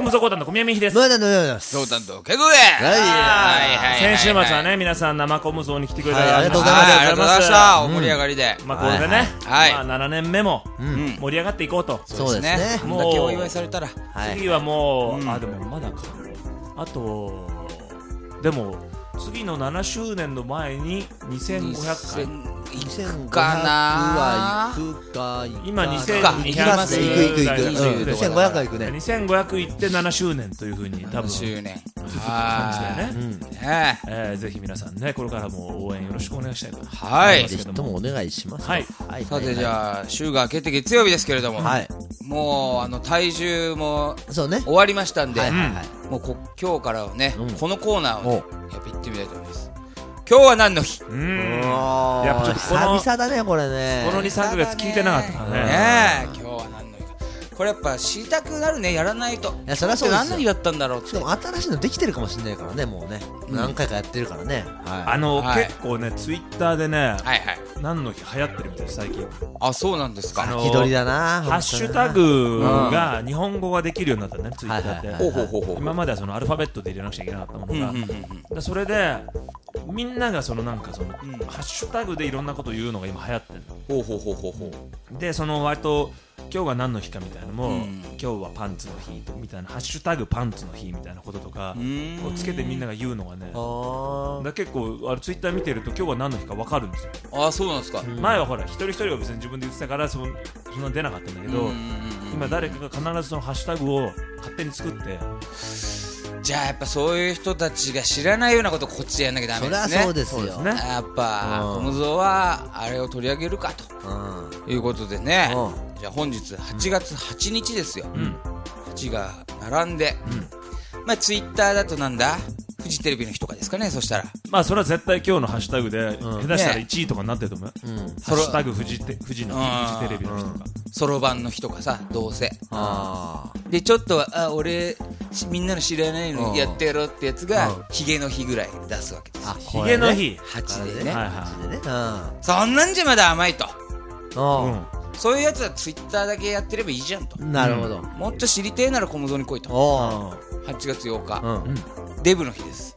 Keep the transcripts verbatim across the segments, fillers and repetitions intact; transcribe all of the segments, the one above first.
ムゾコタンの小宮美ひです。 ムーダンのようです。 ゾウタンとケグエ。 はい先週末はね皆さん生コムゾーに来てくれてありがとうございます。ありがとうございました。 うんお盛り上がりで、 まあこれでね、 はいまあななねんめもうん盛り上がっていこうと。 そうですね。 こんだけお祝いされたら、 はい次はもう、 うんあでもまだかあとでも次のななしゅうねんの前ににせんごひゃくかいいくかな。 行くか今にせんにひゃく行きます行く行く行くうんにせんごひゃくは行くね。 にせんごひゃくいってななしゅうねんというふうに多分しゅうねん続く感じだよね、 うんね。 えー、ぜひ皆さんねこれからも応援よろしくお願いしたいとはい。 ぜひともお願いします。 はいはい。 さてじゃあ週が明けて月曜日ですけれども、 はい。 もうあの体重もそうね。 終わりましたんで、 はいはいはい。 もうこ今日からはね、 うんこのコーナーをねおやっぱ行ってみたいと思います。今日は何の日？ うーんおーやっぱちょっとこの久々だねこれね。 このに、さんかげつ聞いてなかったからねねえ、今日は何の日か。これやっぱ知りたくなるね、やらないと。 いやそりゃそうですよ何の日だったんだろうってしか。も新しいのできてるかもしれないからねもうね。何回かやってるからね。はあの、 はい結構ねツイッターでねはいはい。 何の日流行ってるみたいです最近あ、そうなんですか。 あのい。気取りだな。 ハッシュタグが日本語ができるようになったねツイッターって、 はいはいはいほうほうほうほう。 今まではそのアルファベットで入れなくちゃいけなかったものが、 うんうんうんうん。 でそれでみんながそのなんかその、 うんハッシュタグでいろんなことを言うのが今流行ってるほうほうほうほうほう。 のでその割と今日が何の日かみたいなのも、 うん今日はパンツの日みたいなハッシュタグパンツの日みたいなこととかうーんこうつけてみんなが言うのがねあだ結構あれツイッター見てると今日は何の日か分かるんですよ、 あ、そうなんですか。 うん前はほら一人一人が別に自分で言ってたからそのそんな出なかったんだけど、 うんうんうん今誰かが必ずそのハッシュタグを勝手に作ってじゃあやっぱそういう人たちが知らないようなことをこっちでやんなきゃダそりゃメですね。 そうですよ。 そうですねやっぱうんコムゾはあれを取り上げるかうん。 ということでね。 うんじゃあ本日はちがつはちにちですよ。 うんはちが並んで、まあツイッターだとなんだフジテレビの日とかですかね。そしたらまあそれは絶対今日のハッシュタグで、 うん下手したらねいちいとかになってると思うよ、 うん。 ハッシュタグフジテフジの日フジテレビの日とか、 そろばんの日とかさ、どうせあでちょっとあ俺しみんなの知らないのにやってやろうってやつうんがヒゲの日ぐらい出すわけですあ。 よ。 ヒゲの日、 はちでね。 はいはいあ。でね。うん。 そんなんじゃまだ甘いと。 うんそういうやつはツイッターだけやってればいいじゃんと。 なるほど。 もっと知りてえなら小室に来いと。 おはちがつようか、 うん。 デブの日です。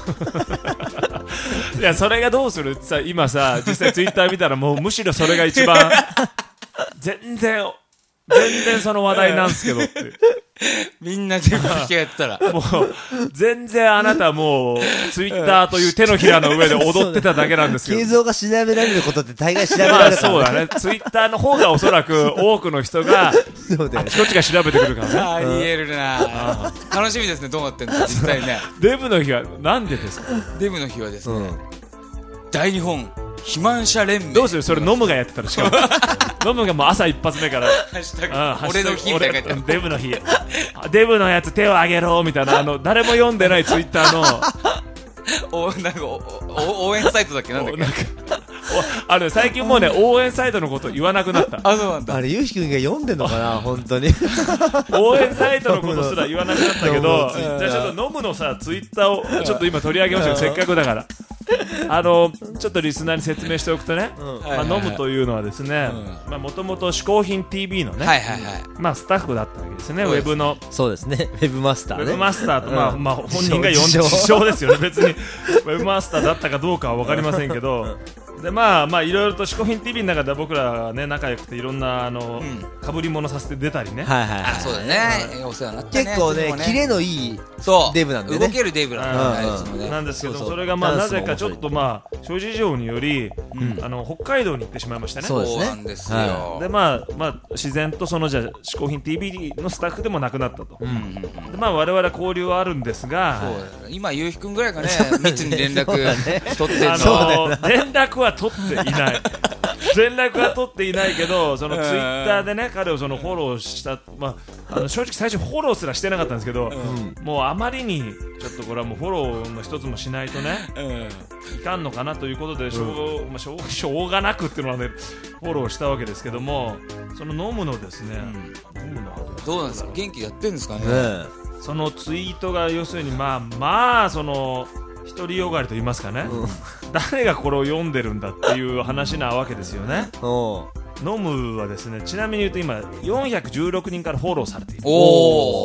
いやそれがどうするってさ今さ実際ツイッター見たらもうむしろそれが一番全然全然その話題なんすけどってみんなデブの日がやったらもう全然あなたもうツイッターという手のひらの上で踊ってただけなんですけど映像が調べられることって大概調べまあられるからそうだねツイッターの方がおそらく多くの人がそうだよね。 あちこちが調べてくるからねありえるな。楽しみですね。どうなってんの実際ね。 デブの日はなんでですかデブの日はですね、 うん。 大日本肥満者連盟。 どうするそれノムがやってたらしかもノムがもう朝一発目からハッシュタグああ俺の日みたいな書いてある。 デブの日あデブのやつ手を挙げろみたいなあの誰も読んでないツイッターのおなんかおお応援サイトだっけなんだっけ。 なんかおあの最近もうね応援サイトのこと言わなくなったあ、そうなんだ。 あれ、ゆうひくんが読んでんのかな本当に。 応援サイトのことすら言わなくなったけどノムのじゃあちょっとノムのさツイッターをちょっと今取り上げましょうせっかくだからあのちょっとリスナーに説明しておくとね、まあ、ノムというのはですねもともと嗜好品 ティービー のね、 はいはいはい。 まあ、スタッフだったわけですねウそうですェブのそうですね。ウェブマスターね。 ウェブマスターと、まあうんまあ、本人が呼んで自称自称ですよね別にウェブマスターだったかどうかは分かりませんけどでまあまあいろいろと嗜好品 ティービー の中では僕らはね仲良くていろんなあの、 うんかぶり物させて出たりね、 はいはいはい。 あ、そうだね。お世話になったね。 結構いつもね、キレのいいそうデブなんでね。 動けるデブなんだね。 うんいつもね。 なんですけどそうそうそれがまあなダンスもぜかちょっとまあ諸事情により、 うんあの北海道に行ってしまいましたねそうですねなんですよ。 はでまあまあ自然とそのじゃあ嗜好品 ティービー のスタッフでもなくなったと、 うんうんうん。 でまあ我々は交流はあるんですがそうだよ今ゆうひくんぐらいがね密に連絡そうだね取ってんの。 あの連絡は取っていない連絡は取っていないけどそのツイッターでね彼をそのフォローした、まあ、あの正直最初フォローすらしてなかったんですけど、もうあまりにちょっとこれはもうフォローの一つもしないとねうん。 いかんのかなということでしょう、まあ、しょうしょうがなくっていうのはねフォローしたわけですけどもその飲むのですね、飲むのどうなんですか元気でやってんですかね。 ねそのツイートが要するにまあまあその独りよがりと言いますかね、 うん誰がこれを読んでるんだっていう話なわけですよね。 おノムはですねちなみに言うと今よんひゃくじゅうろくにんからフォローされている。 おー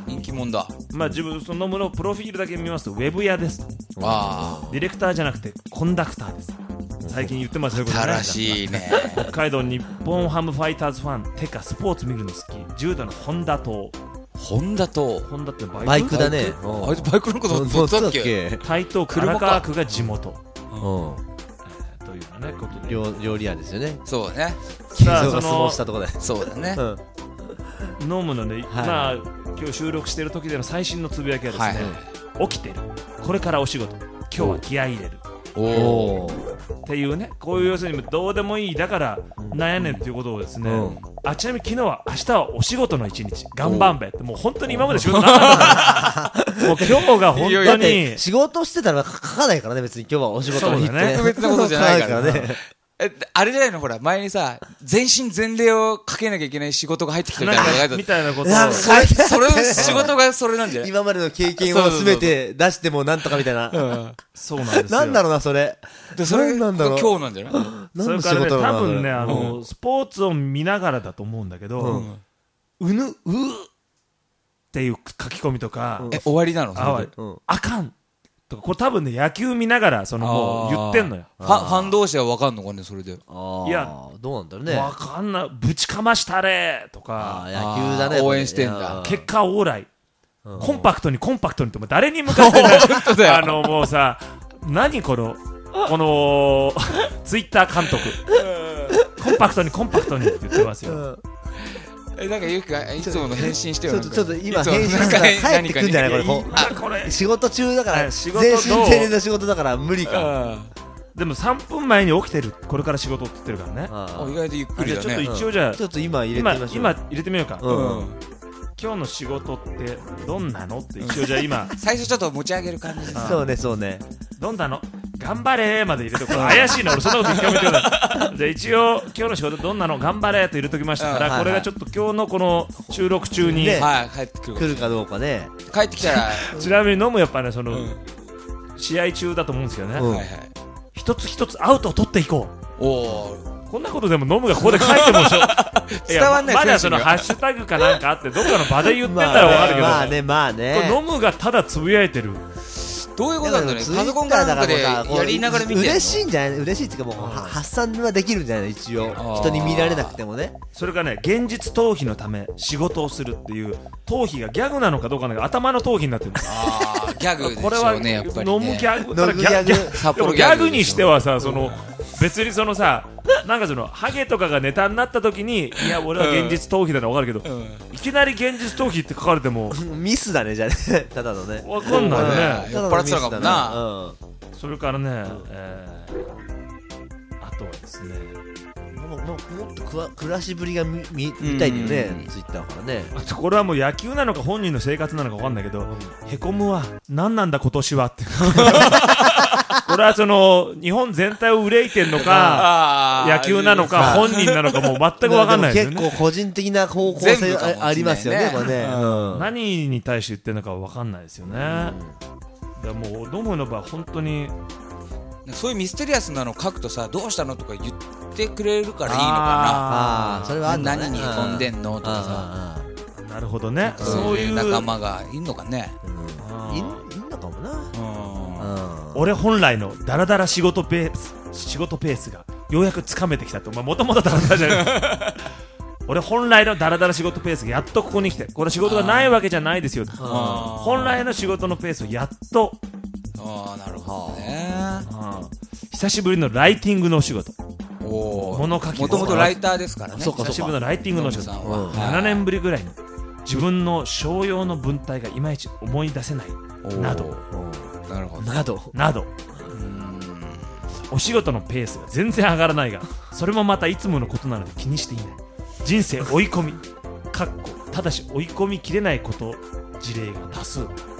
人気者だ。 まあ自分そのノムのプロフィールだけ見ますとウェブ屋ですと。 あディレクターじゃなくてコンダクターです。最近言ってますよ、これね。 新しいね。 北海道日本ハムファイターズファン、てかスポーツ見るの好き、柔道の本田とホンダとホンダってバイクバイクだね。 あいつバイクのこと乗ってたっけ？ 台東区荒川区が地元、 うん。 というねことで、 料料理屋ですよね。 そうだね。 さあそそののしたとこで。 そうだね。 うん。 飲むのね、 はいまあ今日収録している時での最新のつぶやきはですね、 はい起きてる、これからお仕事、今日は気合い入れるおおお。 お。 っていうね、こういう要するにどうでもいいだからなんやねんっていうことをですね、 うんあちなみに昨日は明日はお仕事の一日、頑張んべって、もう本当に今まで仕事なかったもう今日が本当だっにて仕事してたら書かないからね、別に今日はお仕事の日ってそうだね特別なことじゃないから書ね。 え、あれじゃないの、ほら、前にさ、全身全霊をかけなきゃいけない仕事が入ってきたみたいなのが書いてあっみたいなことをなんかた。それ、仕事がそれなんじゃない？ 今までの経験をすべて出してもなんとかみたいな。 そうなんですよ。 なんだろうな、それ。 で、それがなんだろう今日なんじゃない？ それ何の仕からね、多事なの分ね、あの、スポーツを見ながらだと思うんだけど、 ううんぬ、うっていう書き込みとか、 うんえ、終わりなの？それであわうんあかんとか、これ多分ね、野球見ながら、そのもう言ってんのよ。 ファン、ファン同士は分かんのかね、それで。 ああ。 いやどうなんだろうね。 わかんない、ぶちかましたれとあか、 あ、野球だね。 あー応援してんだ結果オーライ、 うんコンパクトにコンパクトにって、もう誰に向かってね当だよあの、もうさ、何この、この、ツイッター監督、コンパクトにコンパクトにって言ってますよ。 うんえ、なんかゆうきがいつもの返信してよ。 ちょっと、ちょっと今いつもの返信したら帰ってくんじゃないこれこう。 あ、これ。 仕事中だから、 はい仕事全どう身全霊の仕事だから無理か。 あでもさんぷんまえに起きてる、これから仕事って言ってるからね。 ああ、意外とゆっくあじゃあちょっとりだね。 一応じゃあ、 ちょっと今入れてみ今、 ましょう。 今入れてみようか。 うんうん。 今日の仕事ってどんなのって一応じゃあ今、 最初ちょっと持ち上げる感じで。 あそうね、そうね。 どんなの頑張れーまで入れてこれ怪しいな、俺そんなこと一回も言ってないじゃあ一応今日の仕事どんなの頑張れーと入れときましたから、 うんはいはいこれがちょっと今日のこの収録中に、 ねはい、帰ってくる。 来るかどうかね。 帰ってきたら、 ちなみに飲むやっぱねその、 うん試合中だと思うんですよね、 うんはいはい。 一つ一つアウトを取っていこおお。 うこんなことでも飲むがここで書いてもしょ伝わんないやまだそ選手にはのハッシュタグかなんかあってどっかの場で言ってんだらわかるけど、 まあね、まあこね。 れ飲むがただつぶやいてるどういうことなんだろうね。パソコンかなんかでやりながら見てんの。 嬉しいんじゃない嬉しいっていうかもうは発散はできるんじゃない一応あー人に見られなくてもねそれがね現実逃避のため仕事をするっていう逃避がギャグなのかどうかなんか頭の逃避になってるんですああ、ギャグでしこれはょうね、やっぱり飲むギね。 ャグ飲むギャグ札でも幌ギャグギャグにしてはさその別にそのさなんかそのハゲとかがネタになった時にいや俺は現実逃避だの分かるけど、 うんいきなり現実逃避って書かれてもミスだねじゃあねただのね分かんないよね、 酔っ払ってたかもな。 それからね、えー、あとはですねうんもうもうもっとくわ暮らしぶりが見見見たいんだようんねツイッターからねあとこれはもう野球なのか本人の生活なのか分かんないけど、へこむわ何なんだ今年はってこれはその日本全体を憂いてんのかあー野球なのか本人なのかもう全く分かんないですよねでも結構個人的な方向性全部かもしれないねあありますよねこれねうん何に対して言ってるのか分かんないですよね、だからもう飲むの場合本当にそういうミステリアスなの書くとさ、どうしたのとか言ってくれるからいいのかああそれはあな。 るんだね何にへこんでんのとかさ。 あなるほどね、 うんそういう仲間間がいんのかね。 あああうんいいいんのかもなうんうん俺本来のダラダラ仕事ペース仕事ペースがようやくつかめてきたと、もともとダラダラじゃない俺本来のダラダラ仕事ペースがやっとここに来て、これ仕事がないわけじゃないですよ、 あー本来の仕事のペースをやっと、 ああ、なるほどね。 うん久しぶりのライティングのお仕事、 おお。 物書きもともとライターですからね。 そうか久しぶりのライティングのお仕事、 ノブさんはうんはいななねんぶりぐらいに自分の商用の文体がいまいち思い出せないなどおーなるほど。 などなどうんお仕事のペースが全然上がらないが、それもまたいつものことなので気にしていない。人生追い込みかっこただし追い込みきれないこと事例が多数。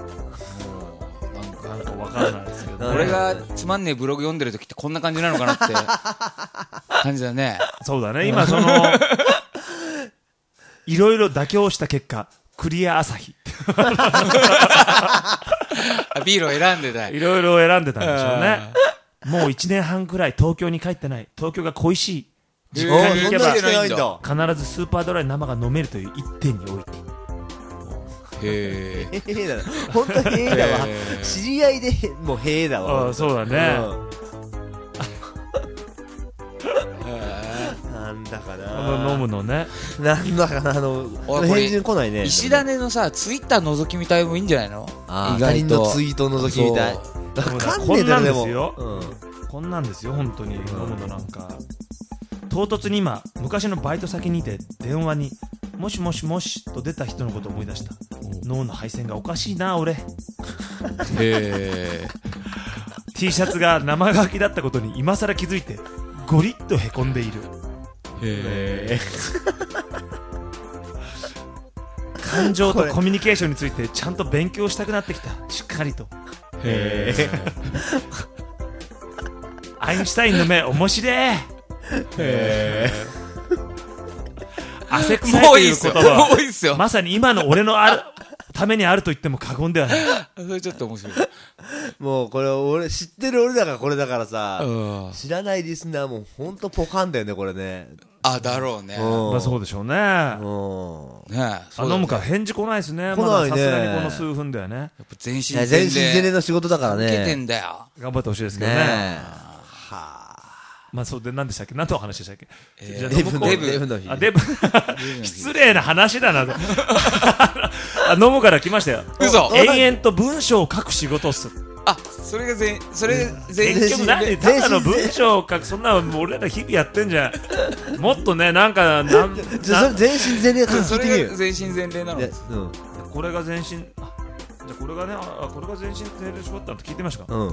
なんかわからないですけど、ね、 俺がつまんねえブログ読んでる時ってこんな感じなのかなって感じだね。 そうだね、今そのいろいろ妥協した結果クリア朝日あビールを選んでたい。 いろいろ選んでたんでしょうね。もういちねんはんくらい東京に帰ってない。東京が恋しい。実家に行けばそんなしてないんだ必ずスーパードライ生が飲めるという一点においてへへえ。 へえだな。本当へえだわ。知り合いでもうへえだわ。 あそうだね、 うん、なんだかこな。 の飲むのね。 なんだかな、あの、返事来ないね。 石種のさ、ツイッター覗きみたいもいいんじゃないの？ あ、他人のツイート覗きみたい。わかんねえだろ、でも。 こんなんですよ。こんなんですよ、本当に。飲むのなんか。唐突に今、昔のバイト先にいて電話にもしもしもしと出た人のことを思い出した。脳の配線がおかしいな俺。へえ。 T シャツが生乾きだったことに今更気づいてゴリッとへこんでいる。 へえ。 感情とコミュニケーションについてちゃんと勉強したくなってきた。しっかりと。へえ。アインシュタインの目面白い。へえ。汗臭いという言葉もういいっすよ。 まさに今の俺のあるためにあると言っても過言ではない。 それちょっと面白い。 もうこれ俺知ってる俺だからこれだからさ、知らないリスナーもほんとポカンだよねこれね。 あ、だろうね。 まあそうでしょうね。 ねあ、飲むから返事来ないですね。 来ないね。 まださすがにこの数分だよね。やっぱ全身全霊。 全身全霊の仕事だからね。 受けてんだよ。 頑張ってほしいですけどね。はあ。まあそうで何でしたっけ？何の話でしたっけ？ じゃあデブの日。デブの日。 あ、デブ。失礼な話だな。あ、飲むから来ましたよ。 嘘。 延々と文章を書く仕事っす。 あ、それが全、それ全結局何ただの文章を書く、そんな俺ら日々やってんじゃん。もっとね、なんかなんじゃあ全身全霊それが全身全霊なの。 これが全身、あ、じゃあこれがね、あ、これが全身全霊仕事だって聞いてみましたか？うん。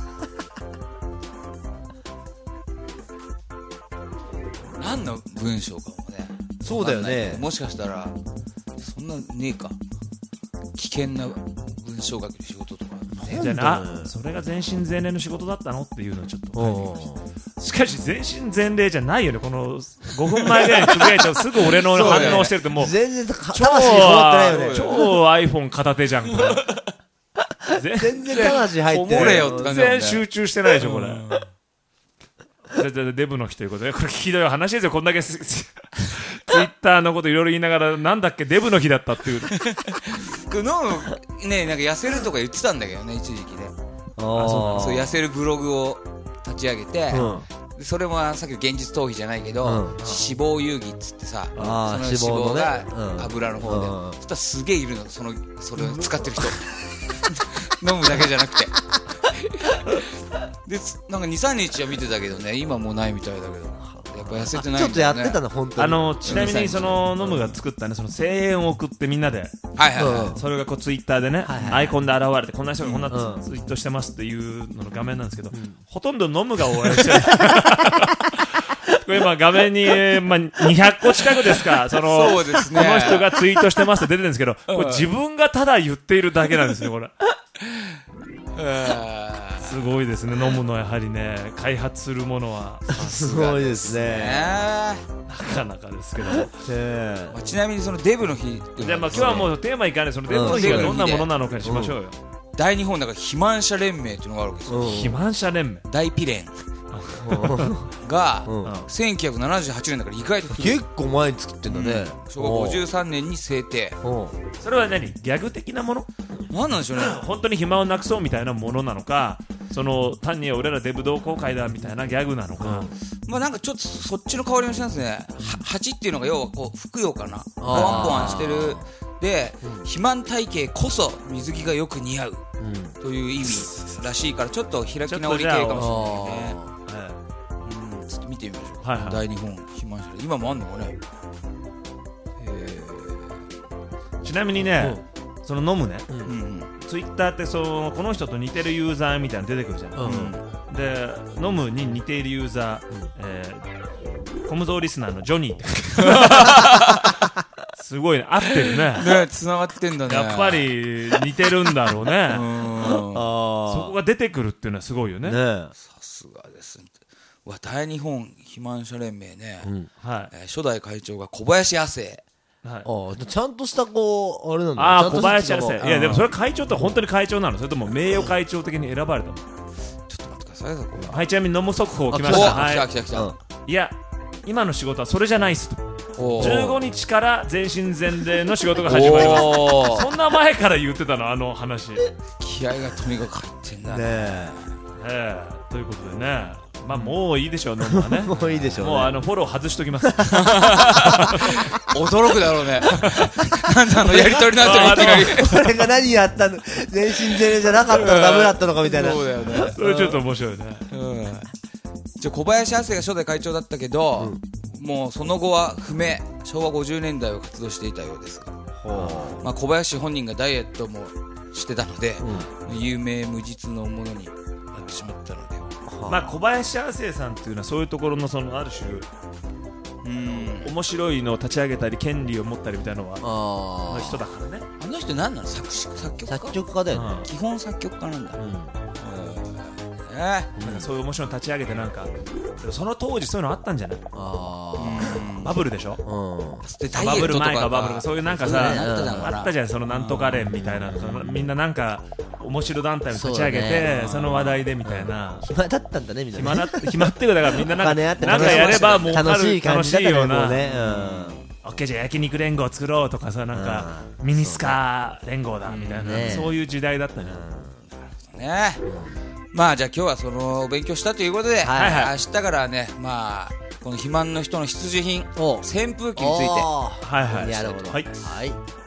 何の文章かもね。 そうだよね。 もしかしたらそんなねえか。危険な文章書きの仕事とか。 じゃあな、それが全身全霊の仕事だったのっていうのをちょっと書いてみました。しかし全身全霊じゃないよね。このごふんまえぐらいにつぶやいてすぐ俺の反応してるってもう全然超超 iPhone 片手じゃん。 全然魂入ってないよ。 全然集中してないでしょこれ。じゃあデブの日ということでこれ聞きどい話ですよ。こんだけツイッターのこといろいろ言いながらなんだっけデブの日だったっていうのね、なんか痩せるとか言ってたんだけどね一時期で。 あそうそう痩せるブログを立ち上げて、うん、それもさっきの現実逃避じゃないけど、うん、脂肪遊戯っつってさ、その脂肪が油の方で、うん、そしたらすげえいるのそのそれを使ってる人飲むだけじゃなくてでなんか にさんにちは見てたけどね今もうないみたいだけどやっぱ痩せてないんだよね。 ちょっとやってたの本当に。 あのちなみにそのノムが作ったねその声援を送ってみんなで、 はいはいはい、 それがこうツイッターでね、はいはいはい、アイコンで現れてこんな人がこんなツイートしてますっていうのの画面なんですけど、うん、ほとんどノムが応援してるこれ今画面に、まあ、にひゃっこ近くですかそのそうですね、 この人がツイートしてますって出てるんですけどこれ自分がただ言っているだけなんですねこれすごいですね。飲むのやはりね開発するものはすごいですね。 なかなかですけど、 えーまあ、ちなみにそのデブの日じゃあまあ今日はもうテーマいかないそのデブの日がどんなものなのかにしましょうよ、 うん、大日本だから肥満者連盟っていうのがあるわけですよ、 うん、肥満者連盟大ピレンがせんきゅうひゃくななじゅうはちねんだから意外と結構前に作ってんだね、 うん、しょうがごじゅうさんねんに制定。 それは何ギャグ的なものなんなんでしょうね本当に肥満をなくそうみたいなものなのかその単に俺らデブ同好会だみたいなギャグなのか、 うん、まあなんかちょっとそっちの香りもしますね。はちっていうのが要はこうふくよかなポワンポワンしてるで、うん、肥満体型こそ水着がよく似合う、うん、という意味らしいからちょっと開き直り系かもしれないね。うん、ちょっと見てみましょうか、はいはい、大日本肥満者今もあんのかね。 ちなみにね、うん、その飲むね、うんうん、ツイッターってそのこの人と似てるユーザーみたいなの出てくるじゃん、うん、で飲むに似ているユーザー、うんえー、コムゾーリスナーのジョニーってすごいね合ってるねね繋がってんだね。 やっぱり似てるんだろうねうんそこが出てくるっていうのはすごいよね。 さすがですね。わ大日本肥満者連盟ね、うんはいえー、初代会長が小林亜生はい、あちゃんとしたこうあれなんだ。 ああ小林亜生いやでもそれは会長って本当に会長なのそれとも名誉会長的に選ばれたの。ちょっと待ってくださいそこはいちなみに飲む速報来ました。 はい、来た来た来た、うん、 いや今の仕事はそれじゃないっすとじゅうごにちから全身全霊の仕事が始まります。そんな前から言ってたの、あの話。 気合がとにかく入ってんだね。 ええということでね、まあもういいでしょう、ノムはね。 もういいでしょうね。 もうあのフォロー外しときます。 驚くだろうね。なんであのやりとりの後にいきなり。 俺が何やったの、全身全霊じゃなかったのダメだったのかみたいな。 そうだよね。 それちょっと面白いね。 うん。じゃ小林亜生が初代会長だったけど、うん、もうその後は不明、しょうわごじゅうねんだいを活動していたようですが、まあ、小林本人がダイエットもしてたので、うん、有名無実のものになってしまったので、 まあ、小林亜生さんっていうのはそういうところのそのある種うん面白いのを立ち上げたり権利を持ったりみたいなのはの人だからね。 あの人何なの、作詞作曲家作曲家だよね、 基本作曲家なんだ、うんえー、なんかそういう面白いの立ち上げて、なんかその当時そういうのあったんじゃない？あバブルでしょ、うん、バブル前かバブルか、そういうなんかさ、あったじゃん、そのなんとか連みたいな、そのみんななんか面白団体を立ち上げて そ,、ね、その話題でみたいな、 暇だったんだねみんなね。 暇だって暇っていうか、だからみんななんかなんかやればもう楽しい感じだったような、 ね、 オッケーじゃあ焼肉連合作ろうとかさ、なんかミニスカ連合だみたいな、そういう時代だったじゃんね。まあじゃあ今日はそのお勉強したということで、はいはい、明日からはね、まあこの肥満の人の必需品、扇風機について、 はいはい、 なるほど、 はい、 はい